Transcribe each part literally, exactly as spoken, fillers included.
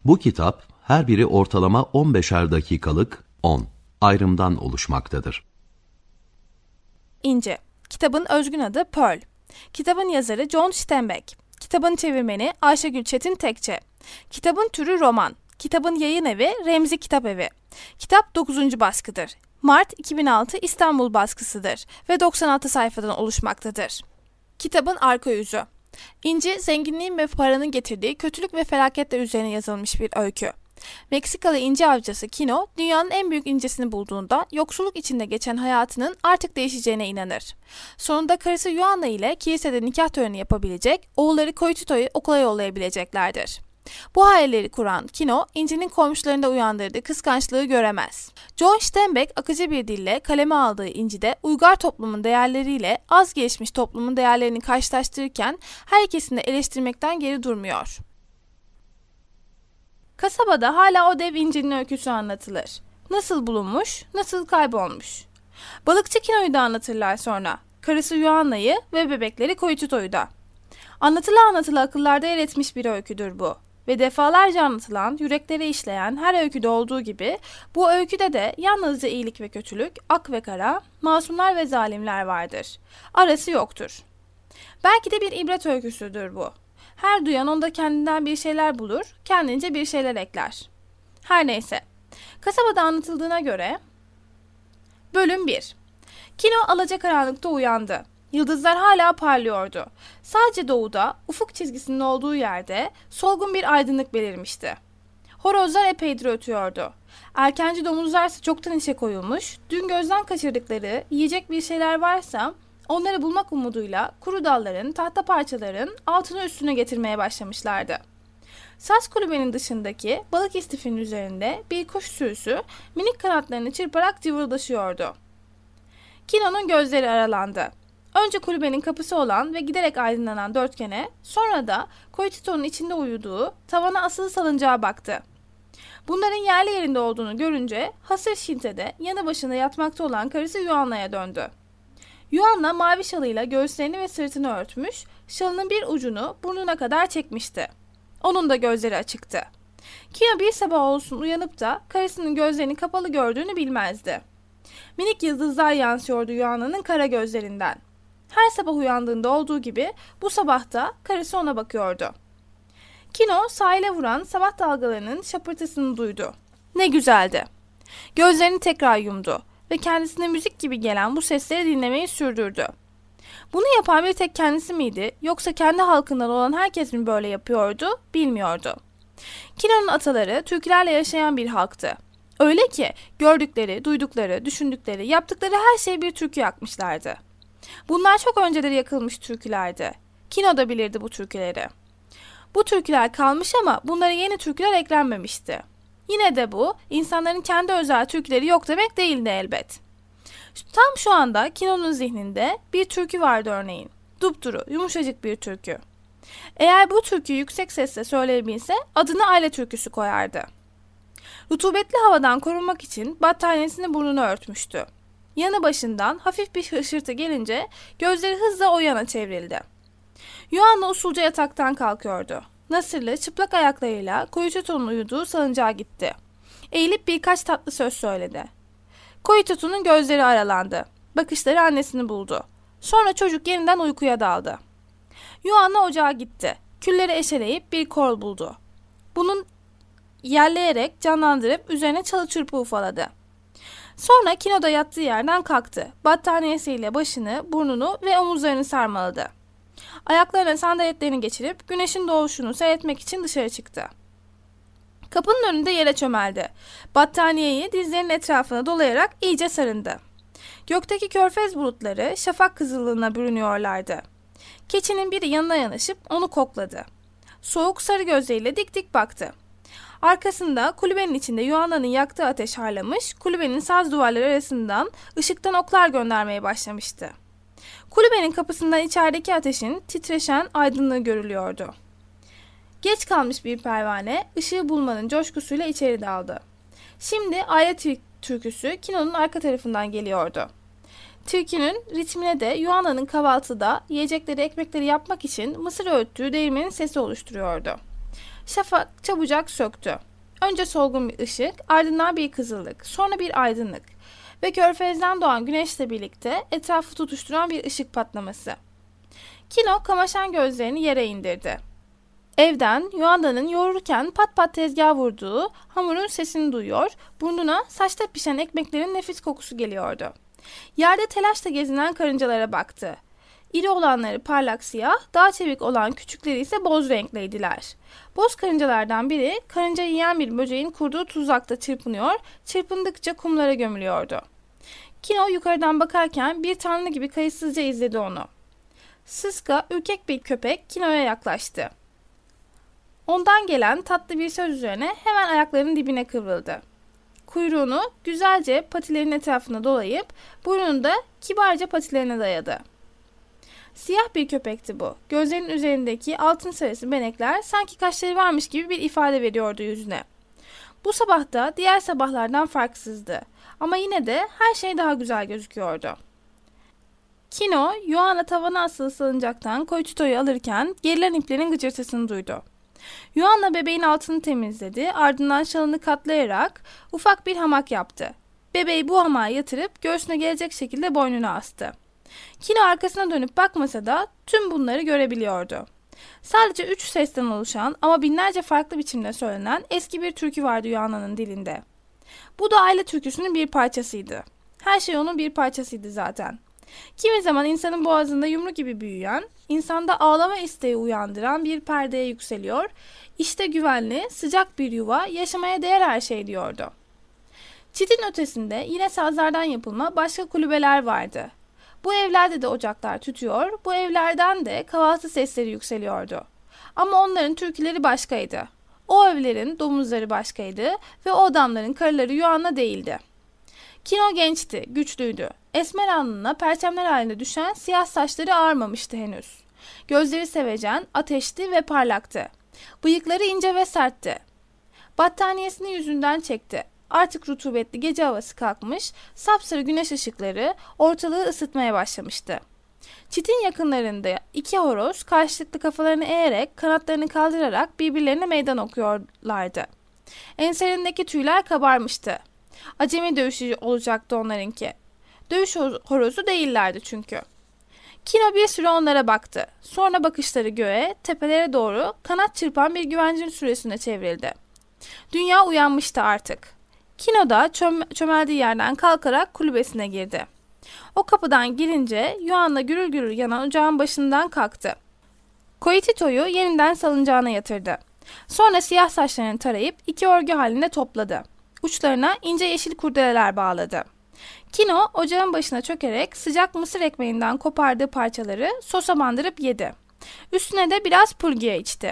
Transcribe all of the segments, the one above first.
Bu kitap her biri ortalama on beşer dakikalık on ayrımdan oluşmaktadır. İnci. Kitabın özgün adı Pearl. Kitabın yazarı John Steinbeck. Kitabın çevirmeni Ayşegül Çetin Tekçe. Kitabın türü roman. Kitabın yayın evi Remzi Kitap Evi. Kitap dokuzuncu baskıdır. Mart iki bin altı İstanbul baskısıdır ve doksan altı sayfadan oluşmaktadır. Kitabın arka yüzü. İnci, zenginliğin ve paranın getirdiği kötülük ve felaketler üzerine yazılmış bir öykü. Meksikalı inci avcısı Kino, dünyanın en büyük incisini bulduğunda yoksulluk içinde geçen hayatının artık değişeceğine inanır. Sonunda karısı Juana ile kilisede nikah töreni yapabilecek, oğulları Coyotito'yu okula yollayabileceklerdir. Bu hayalleri kuran Kino, İnci'nin komşularında uyandırdığı kıskançlığı göremez. John Steinbeck akıcı bir dille kaleme aldığı İnci'de uygar toplumun değerleriyle az gelişmiş toplumun değerlerini karşılaştırırken her ikisini de eleştirmekten geri durmuyor. Kasabada hala o dev İnci'nin öyküsü anlatılır. Nasıl bulunmuş, nasıl kaybolmuş. Balıkçı Kino'yu da anlatırlar sonra. Karısı Juana'yı ve bebekleri Coyotito'yu da. Anlatıla anlatıla akıllarda yer etmiş bir öyküdür bu. Ve defalarca anlatılan, yüreklere işleyen her öyküde olduğu gibi bu öyküde de yalnızca iyilik ve kötülük, ak ve kara, masumlar ve zalimler vardır. Arası yoktur. Belki de bir ibret öyküsüdür bu. Her duyan onda kendinden bir şeyler bulur, kendince bir şeyler ekler. Her neyse. Kasabada anlatıldığına göre Bölüm bir. Kino alacakaranlıkta uyandı. Yıldızlar hala parlıyordu. Sadece doğuda, ufuk çizgisinin olduğu yerde solgun bir aydınlık belirmişti. Horozlar epeydir ötüyordu. Erkenci domuzlarsa çoktan işe koyulmuş, dün gözden kaçırdıkları yiyecek bir şeyler varsa onları bulmak umuduyla kuru dalların, tahta parçaların altını üstüne getirmeye başlamışlardı. Saz kulübenin dışındaki balık istifinin üzerinde bir kuş sürüsü minik kanatlarını çırparak cıvıldaşıyordu. Kino'nun gözleri aralandı. Önce kulübenin kapısı olan ve giderek aydınlanan dörtgene, sonra da Coyotito'nun içinde uyuduğu, tavana asılı salıncağa baktı. Bunların yerli yerinde olduğunu görünce hasır şintede yanı başında yatmakta olan karısı Juana'ya döndü. Juana mavi şalıyla göğüslerini ve sırtını örtmüş, şalının bir ucunu burnuna kadar çekmişti. Onun da gözleri açıktı. Kino bir sabah olsun uyanıp da karısının gözlerini kapalı gördüğünü bilmezdi. Minik yıldızlar yansıyordu Juana'nın kara gözlerinden. Her sabah uyandığında olduğu gibi bu sabah da karısı ona bakıyordu. Kino sahile vuran sabah dalgalarının şapırtısını duydu. Ne güzeldi. Gözlerini tekrar yumdu ve kendisine müzik gibi gelen bu sesleri dinlemeyi sürdürdü. Bunu yapan bir tek kendisi miydi yoksa kendi halkından olan herkes mi böyle yapıyordu bilmiyordu. Kino'nun ataları türkülerle yaşayan bir halktı. Öyle ki gördükleri, duydukları, düşündükleri, yaptıkları her şeyi bir türkü yakmışlardı. Bunlar çok önceleri yakılmış türkülerdi. Kino da bilirdi bu türküleri. Bu türküler kalmış ama bunlara yeni türküler eklenmemişti. Yine de bu, insanların kendi özel türküleri yok demek değildi elbet. Tam şu anda Kino'nun zihninde bir türkü vardı örneğin. Dupduru, yumuşacık bir türkü. Eğer bu türküyü yüksek sesle söyleyebilse adını aile türküsü koyardı. Rutubetli havadan korunmak için battaniyesini burnunu örtmüştü. Yanı başından hafif bir hışırtı gelince gözleri hızla o yana çevrildi. Juana usulca yataktan kalkıyordu. Nasırlı çıplak ayaklarıyla Coyotito'nun uyuduğu salıncağa gitti. Eğilip birkaç tatlı söz söyledi. Coyotito'nun gözleri aralandı. Bakışları annesini buldu. Sonra çocuk yeniden uykuya daldı. Juana ocağa gitti. Külleri eşeleyip bir kol buldu. Bunun yerleyerek canlandırıp üzerine çalı çırpı ufaladı. Sonra Kino'da yattığı yerden kalktı. Battaniyesiyle başını, burnunu ve omuzlarını sarmaladı. Ayaklarına sandaletlerini geçirip güneşin doğuşunu seyretmek için dışarı çıktı. Kapının önünde yere çömeldi. Battaniyeyi dizlerinin etrafına dolayarak iyice sarındı. Gökteki körfez bulutları şafak kızıllığına bürünüyorlardı. Keçinin biri yanına yanaşıp onu kokladı. Soğuk sarı gözleriyle dik dik baktı. Arkasında kulübenin içinde Juana'nın yaktığı ateş harlamış, kulübenin saz duvarları arasından ışıktan oklar göndermeye başlamıştı. Kulübenin kapısından içerideki ateşin titreşen aydınlığı görülüyordu. Geç kalmış bir pervane ışığı bulmanın coşkusuyla içeri daldı. Şimdi aile türküsü Kino'nun arka tarafından geliyordu. Türkünün ritmine de Juana'nın kahvaltıda yiyecekleri ekmekleri yapmak için mısır öğüttüğü değirmenin sesi oluşturuyordu. Şafak çabucak söktü. Önce solgun bir ışık, ardından bir kızıllık, sonra bir aydınlık ve körfezden doğan güneşle birlikte etrafı tutuşturan bir ışık patlaması. Kino kamaşan gözlerini yere indirdi. Evden Yuanda'nın yoğururken pat pat tezgaha vurduğu hamurun sesini duyuyor, burnuna saçta pişen ekmeklerin nefis kokusu geliyordu. Yerde telaşla gezinen karıncalara baktı. İri olanları parlak siyah, daha çevik olan küçükleri ise boz renkliydiler. Boz karıncalardan biri karınca yiyen bir böceğin kurduğu tuzakta çırpınıyor, çırpındıkça kumlara gömülüyordu. Kino yukarıdan bakarken bir tanrı gibi kayıtsızca izledi onu. Sıska, ürkek bir köpek Kino'ya yaklaştı. Ondan gelen tatlı bir söz üzerine hemen ayaklarının dibine kıvrıldı. Kuyruğunu güzelce patilerin etrafına dolayıp burnunu da kibarca patilerine dayadı. Siyah bir köpekti bu. Gözlerinin üzerindeki altın sarısı benekler sanki kaşları varmış gibi bir ifade veriyordu yüzüne. Bu sabah da diğer sabahlardan farksızdı. Ama yine de her şey daha güzel gözüküyordu. Kino, Yuana tavana asılı salıncaktan Koichito'yu alırken gerilen iplerin gıcırtısını duydu. Yuana bebeğin altını temizledi, ardından şalını katlayarak ufak bir hamak yaptı. Bebeği bu hamağa yatırıp göğsüne gelecek şekilde boynuna astı. Kino arkasına dönüp bakmasa da tüm bunları görebiliyordu. Sadece üç sesten oluşan ama binlerce farklı biçimde söylenen eski bir türkü vardı Yuana'nın dilinde. Bu da aile türküsünün bir parçasıydı. Her şey onun bir parçasıydı zaten. Kimi zaman insanın boğazında yumru gibi büyüyen, insanda ağlama isteği uyandıran bir perdeye yükseliyor, işte güvenli, sıcak bir yuva, yaşamaya değer her şey diyordu. Çitin ötesinde yine sazlardan yapılma başka kulübeler vardı. Bu evlerde de ocaklar tütüyor, bu evlerden de kahvaltı sesleri yükseliyordu. Ama onların türküleri başkaydı. O evlerin domuzları başkaydı ve o adamların karıları Yuana değildi. Kino gençti, güçlüydü. Esmer alnına perçemler halinde düşen siyah saçları ağarmamıştı henüz. Gözleri sevecen, ateşli ve parlaktı. Bıyıkları ince ve sertti. Battaniyesini yüzünden çekti. Artık rutubetli gece havası kalkmış, sapsarı güneş ışıkları ortalığı ısıtmaya başlamıştı. Çitin yakınlarında iki horoz karşılıklı kafalarını eğerek, kanatlarını kaldırarak birbirlerine meydan okuyorlardı. Enselerindeki tüyler kabarmıştı. Acemi dövüşü olacaktı onlarınki. Dövüş horozu değillerdi çünkü. Kino bir süre onlara baktı. Sonra bakışları göğe, tepelere doğru kanat çırpan bir güvercin sürüsüne çevrildi. Dünya uyanmıştı artık. Kino da çöm çömeldiği yerden kalkarak kulübesine girdi. O kapıdan girince Yuana gürül gürül yanan ocağın başından kalktı. Koitito'yu yeniden salıncağına yatırdı. Sonra siyah saçlarını tarayıp iki örgü halinde topladı. Uçlarına ince yeşil kurdeleler bağladı. Kino ocağın başına çökerek sıcak mısır ekmeğinden kopardığı parçaları sosa bandırıp yedi. Üstüne de biraz pulgiye içti.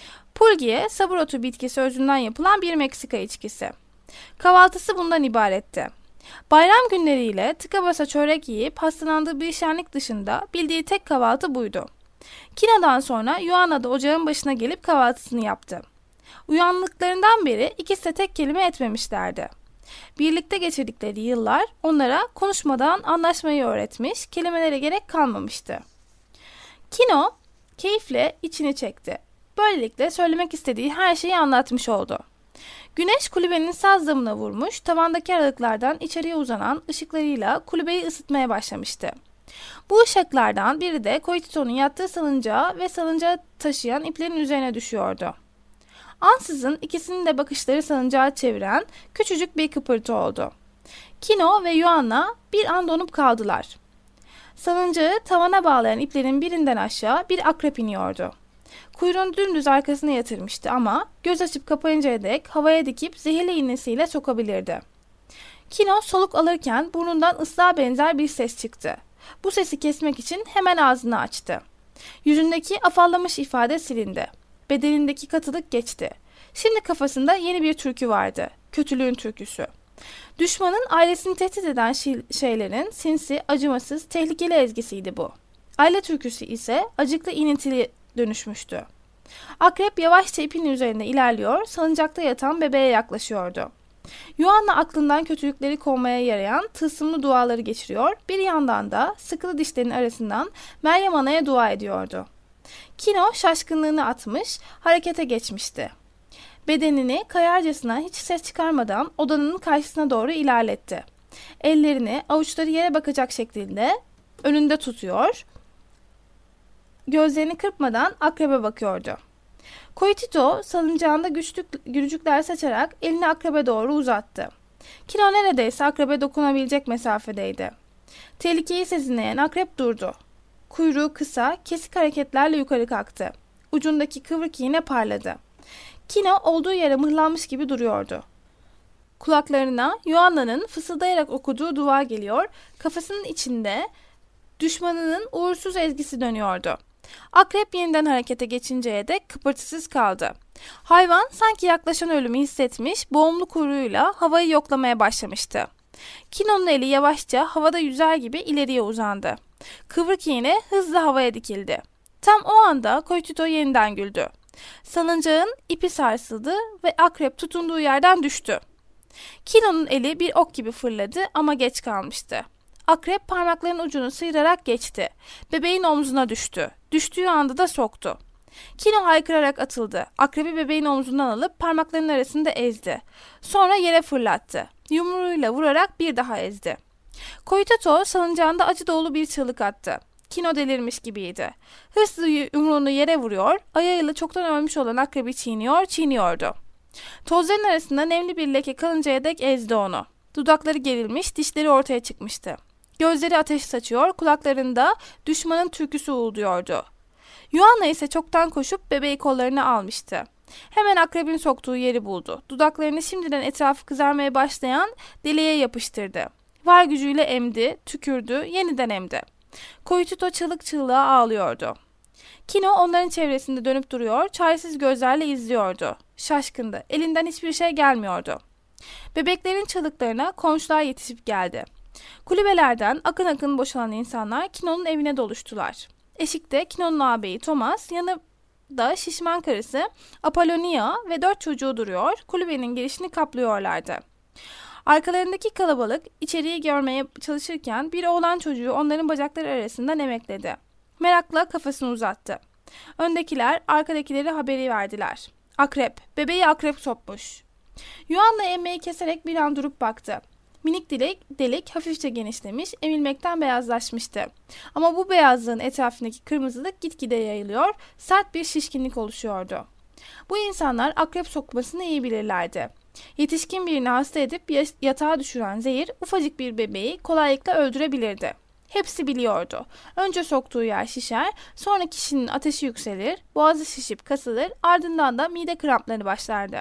Pulgiye sabur otu bitkisi özünden yapılan bir Meksika içkisi. Kahvaltısı bundan ibaretti. Bayram günleriyle tıka basa çörek yiyip hastalandığı bir şenlik dışında bildiği tek kahvaltı buydu. Kino'dan sonra Yuana da ocağın başına gelip kahvaltısını yaptı. Uyandıklarından beri ikisi de tek kelime etmemişlerdi. Birlikte geçirdikleri yıllar onlara konuşmadan anlaşmayı öğretmiş, kelimelere gerek kalmamıştı. Kino keyifle içini çekti. Böylelikle söylemek istediği her şeyi anlatmış oldu. Güneş kulübenin saz damına vurmuş, tavandaki aralıklardan içeriye uzanan ışıklarıyla kulübeyi ısıtmaya başlamıştı. Bu ışıklardan biri de Koitito'nun yattığı salıncağı ve salıncağı taşıyan iplerin üzerine düşüyordu. Ansızın ikisinin de bakışları salıncağı çeviren küçücük bir kıpırtı oldu. Kino ve Yuana bir an donup kaldılar. Salıncağı tavana bağlayan iplerin birinden aşağı bir akrep iniyordu. Kuyruğunu dümdüz arkasına yatırmıştı ama göz açıp kapayıncaya dek havaya dikip zehirli iğnesiyle sokabilirdi. Kino soluk alırken burnundan ıslığa benzer bir ses çıktı. Bu sesi kesmek için hemen ağzını açtı. Yüzündeki afallamış ifade silindi. Bedenindeki katılık geçti. Şimdi kafasında yeni bir türkü vardı. Kötülüğün türküsü. Düşmanın ailesini tehdit eden şeylerin sinsi, acımasız, tehlikeli ezgisiydi bu. Aile türküsü ise acıklı inintili dönüşmüştü. Akrep yavaşça ipin üzerinde ilerliyor, salıncakta yatan bebeğe yaklaşıyordu. Yuana aklından kötülükleri kovmaya yarayan tılsımlı duaları geçiriyor, bir yandan da sıkılı dişlerin arasından Meryem Ana'ya dua ediyordu. Kino şaşkınlığını atmış, harekete geçmişti. Bedenini kayarcasına hiç ses çıkarmadan odanın karşısına doğru ilerletti. Ellerini avuçları yere bakacak şekilde önünde tutuyor, gözlerini kırpmadan akrebe bakıyordu. Koytito salıncağında güçlük, gülücükler saçarak elini akrebe doğru uzattı. Kino neredeyse akrebe dokunabilecek mesafedeydi. Tehlikeyi sezinleyen akrep durdu. Kuyruğu kısa, kesik hareketlerle yukarı kalktı. Ucundaki kıvrık iğne parladı. Kino olduğu yere mıhlanmış gibi duruyordu. Kulaklarına Yuanna'nın fısıldayarak okuduğu dua geliyor, kafasının içinde düşmanının uğursuz ezgisi dönüyordu. Akrep yeniden harekete geçinceye dek kıpırtısız kaldı. Hayvan sanki yaklaşan ölümü hissetmiş, boğumlu kuyruğuyla havayı yoklamaya başlamıştı. Kino'nun eli yavaşça havada yüzer gibi ileriye uzandı. Kıvrık iğne hızla havaya dikildi. Tam o anda Koytito yeniden güldü. Salıncağın ipi sarsıldı ve akrep tutunduğu yerden düştü. Kino'nun eli bir ok gibi fırladı ama geç kalmıştı. Akrep parmaklarının ucunu sıyırarak geçti. Bebeğin omzuna düştü. Düştüğü anda da soktu. Kino haykırarak atıldı. Akrebi bebeğin omzundan alıp parmaklarının arasında ezdi. Sonra yere fırlattı. Yumruğuyla vurarak bir daha ezdi. Koytito salıncağında acı dolu bir çığlık attı. Kino delirmiş gibiydi. Hırslı yumruğunu yere vuruyor, ayağıyla çoktan ölmüş olan akrebi çiğniyor, çiğniyordu. Tozların arasında nemli bir leke kalıncaya dek ezdi onu. Dudakları gerilmiş, dişleri ortaya çıkmıştı. Gözleri ateş saçıyor, kulaklarında düşmanın türküsü uğulduyordu. Yuanna ise çoktan koşup bebeği kollarına almıştı. Hemen akrebin soktuğu yeri buldu. Dudaklarını şimdiden etrafı kızarmaya başlayan deliğe yapıştırdı. Var gücüyle emdi, tükürdü, yeniden emdi. Koytito çığlık çığlığa ağlıyordu. Kino onların çevresinde dönüp duruyor, çaresiz gözlerle izliyordu. Şaşkındı, elinden hiçbir şey gelmiyordu. Bebeklerin çığlıklarına komşular yetişip geldi. Kulübelerden akın akın boşalan insanlar Kino'nun evine doluştular. Eşikte Kino'nun ağabeyi Thomas, yanında şişman karısı Apollonia ve dört çocuğu duruyor, kulübenin girişini kaplıyorlardı. Arkalarındaki kalabalık içeriği görmeye çalışırken bir oğlan çocuğu onların bacakları arasından emekledi. Merakla kafasını uzattı. Öndekiler arkadakileri haberi verdiler. Akrep, bebeği akrep sokmuş. Yuanna emmeyi keserek bir an durup baktı. Minik delik, delik hafifçe genişlemiş, emilmekten beyazlaşmıştı. Ama bu beyazlığın etrafındaki kırmızılık gitgide yayılıyor, sert bir şişkinlik oluşuyordu. Bu insanlar akrep sokmasını iyi bilirlerdi. Yetişkin birini hasta edip yatağa düşüren zehir ufacık bir bebeği kolaylıkla öldürebilirdi. Hepsi biliyordu. Önce soktuğu yer şişer, sonra kişinin ateşi yükselir, boğazı şişip kasılır, ardından da mide krampları başlardı.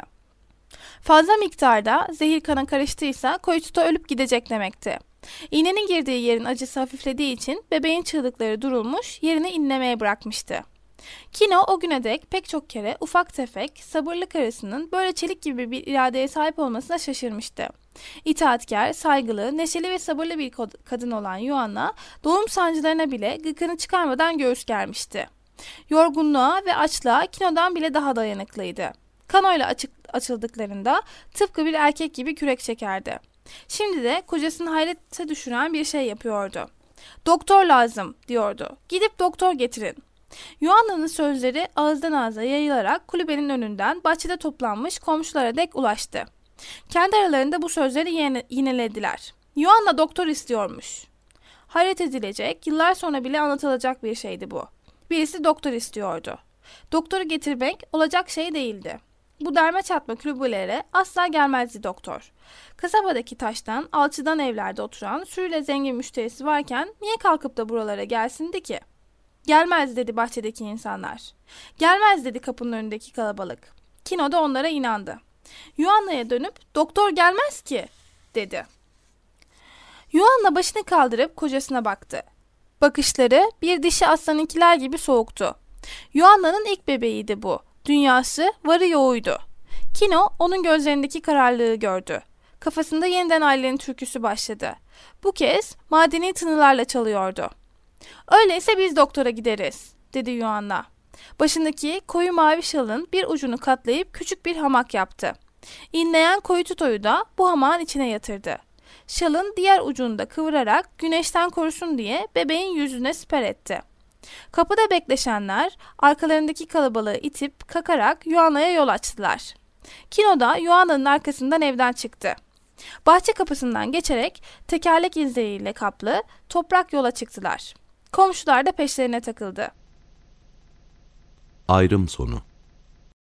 Fazla miktarda zehir kana karıştıysa Koytito ölüp gidecek demekti. İğnenin girdiği yerin acısı hafiflediği için bebeğin çığlıkları durulmuş, yerini inlemeye bırakmıştı. Kino o güne dek pek çok kere ufak tefek, sabırlı karısının böyle çelik gibi bir iradeye sahip olmasına şaşırmıştı. İtaatkar, saygılı, neşeli ve sabırlı bir kadın olan Yuanna, doğum sancılarına bile gıkını çıkarmadan göğüs germişti. Yorgunluğa ve açlığa Kino'dan bile daha dayanıklıydı. Kanoyla açık, açıldıklarında tıpkı bir erkek gibi kürek çekerdi. Şimdi de kocasını hayrete düşüren bir şey yapıyordu. "Doktor lazım," diyordu. "Gidip doktor getirin." Yuanna'nın sözleri ağızdan ağza yayılarak kulübenin önünden bahçede toplanmış komşulara dek ulaştı. Kendi aralarında bu sözleri yine, yinelediler. Yuanna doktor istiyormuş. Hayret edilecek, yıllar sonra bile anlatılacak bir şeydi bu. Birisi doktor istiyordu. Doktoru getirmek olacak şey değildi. Bu derme çatma kulübelere asla gelmezdi doktor. Kasabadaki taştan, alçıdan evlerde oturan sürüyle zengin müşterisi varken niye kalkıp da buralara gelsindi ki? "Gelmez," dedi bahçedeki insanlar. "Gelmez," dedi kapının önündeki kalabalık. Kino da onlara inandı. Yuanna'ya dönüp "Doktor gelmez ki," dedi. Yuanna başını kaldırıp kocasına baktı. Bakışları bir dişi aslanınkiler gibi soğuktu. Yuanna'nın ilk bebeğiydi bu. Dünyası varı yoğuydu. Kino onun gözlerindeki kararlılığı gördü. Kafasında yeniden ailenin türküsü başladı. Bu kez madeni tınılarla çalıyordu. "Öyleyse biz doktora gideriz," dedi Yuanna. Başındaki koyu mavi şalın bir ucunu katlayıp küçük bir hamak yaptı. İnleyen Koytito'yu da bu hamağın içine yatırdı. Şalın diğer ucunu da kıvırarak güneşten korusun diye bebeğin yüzüne siper etti. Kapıda bekleşenler arkalarındaki kalabalığı itip kakarak Yuanna'ya yol açtılar. Kino da Yuanna'nın arkasından evden çıktı. Bahçe kapısından geçerek tekerlek izleriyle kaplı toprak yola çıktılar. Komşular da peşlerine takıldı. Ayrım sonu.